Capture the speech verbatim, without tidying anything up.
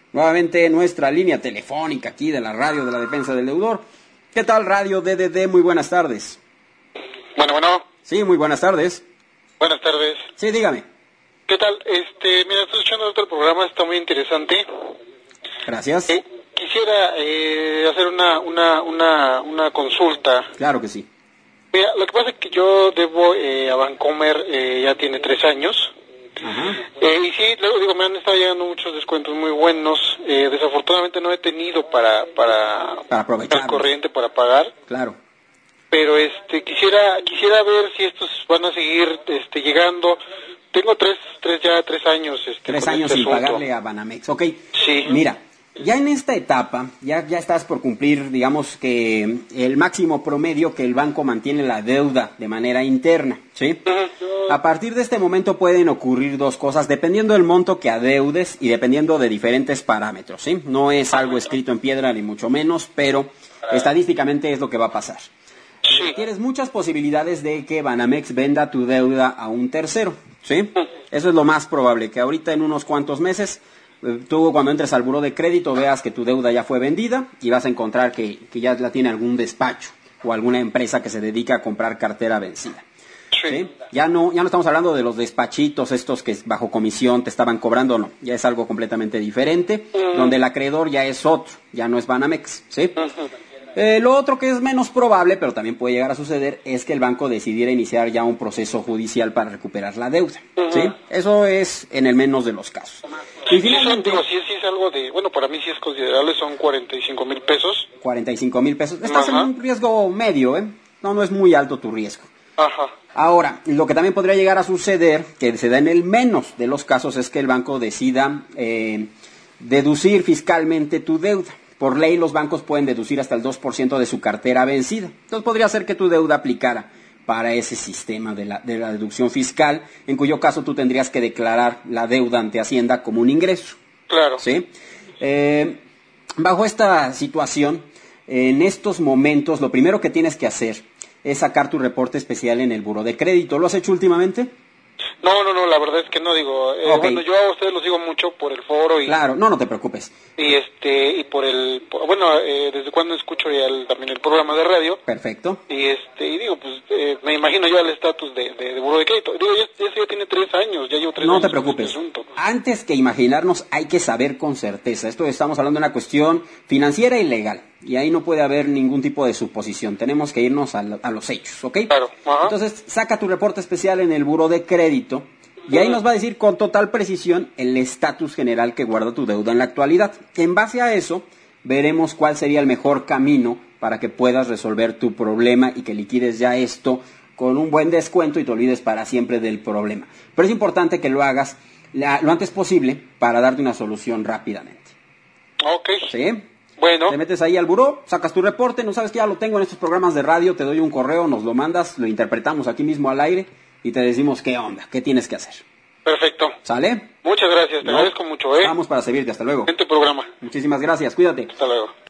Nuevamente nuestra línea telefónica aquí de la Radio de la Defensa del Deudor. ¿Qué tal, Radio D D D? Muy buenas tardes. Bueno, bueno. Sí, muy buenas tardes. Buenas tardes. Sí, dígame. ¿Qué tal? Este, mira, estoy escuchando otro programa, está muy interesante. Gracias. Eh, quisiera eh, hacer una, una, una, una consulta. Claro que sí. Mira, lo que pasa es que yo debo eh, a Bancomer, eh, ya tiene tres años. Ajá. Eh, y sí, luego digo, me han estado llegando muchos descuentos muy buenos. Eh, desafortunadamente no he tenido para para para aprovechar el corriente para pagar. Claro. Pero este quisiera quisiera ver si estos van a seguir este llegando. Tengo tres tres ya tres años. Este, tres con años este sin asunto. pagarle a Banamex. Ok. Sí. Mira, ya en esta etapa ya ya estás por cumplir, digamos que el máximo promedio que el banco mantiene la deuda de manera interna, ¿sí? Uh-huh. A partir de este momento pueden ocurrir dos cosas, dependiendo del monto que adeudes y dependiendo de diferentes parámetros, ¿sí? No es algo escrito en piedra ni mucho menos, pero estadísticamente es lo que va a pasar. Sí. Tienes muchas posibilidades de que Banamex venda tu deuda a un tercero, ¿sí? Eso es lo más probable, que ahorita en unos cuantos meses, eh, tú cuando entres al buró de crédito veas que tu deuda ya fue vendida y vas a encontrar que, que ya la tiene algún despacho o alguna empresa que se dedica a comprar cartera vencida. Sí. ¿Sí? Ya no, ya no estamos hablando de los despachitos estos que bajo comisión te estaban cobrando, no, ya es algo completamente diferente, uh-huh. donde el acreedor ya es otro, ya no es Banamex, ¿sí? Uh-huh. Eh, lo otro que es menos probable, pero también puede llegar a suceder, es que el banco decidiera iniciar ya un proceso judicial para recuperar la deuda, uh-huh. ¿sí? Eso es en el menos de los casos. Sí, y finalmente, sí, sí, sí es algo de, bueno, para mí sí es considerable, son cuarenta y cinco mil pesos. cuarenta y cinco mil pesos, estás Ajá. en un riesgo medio, ¿eh? No, no es muy alto tu riesgo. Ajá. Ahora, lo que también podría llegar a suceder, que se da en el menos de los casos, es que el banco decida eh, deducir fiscalmente tu deuda. Por ley, los bancos pueden deducir hasta el dos por ciento de su cartera vencida. Entonces, podría ser que tu deuda aplicara para ese sistema de la, de la deducción fiscal, en cuyo caso tú tendrías que declarar la deuda ante Hacienda como un ingreso. Claro. ¿Sí? Eh, bajo esta situación, en estos momentos, lo primero que tienes que hacer es sacar tu reporte especial en el buró de crédito. ¿Lo has hecho últimamente? No, no, no, la verdad es que no, digo, eh, okay. Bueno, yo a ustedes los sigo mucho por el foro y... Claro, no, no te preocupes. Y este, y por el, por, bueno, eh, desde cuando escucho ya el, también el programa de radio. Perfecto. Y este, y digo, pues, eh, me imagino ya el estatus de, de, de buró de crédito. Digo, ya, ya, ya tiene tres años, ya llevo tres no años. No te preocupes. Este Antes que imaginarnos, hay que saber con certeza. Esto estamos hablando de una cuestión financiera y legal. Y ahí no puede haber ningún tipo de suposición. Tenemos que irnos a, a los hechos, ¿ok? Claro. Ajá. Entonces, saca tu reporte especial en el buró de crédito. Y ahí nos va a decir con total precisión el estatus general que guarda tu deuda en la actualidad. En base a eso, veremos cuál sería el mejor camino para que puedas resolver tu problema y que liquides ya esto con un buen descuento y te olvides para siempre del problema. Pero es importante que lo hagas la, lo antes posible para darte una solución rápidamente. Ok. ¿Sí? Bueno. Te metes ahí al buró, sacas tu reporte, no sabes que ya lo tengo en estos programas de radio, te doy un correo, nos lo mandas, lo interpretamos aquí mismo al aire y te decimos qué onda, qué tienes que hacer. Perfecto. ¿Sale? Muchas gracias, te no, agradezco mucho, ¿eh? Vamos para servirte, hasta luego. En tu programa. Muchísimas gracias, cuídate. Hasta luego.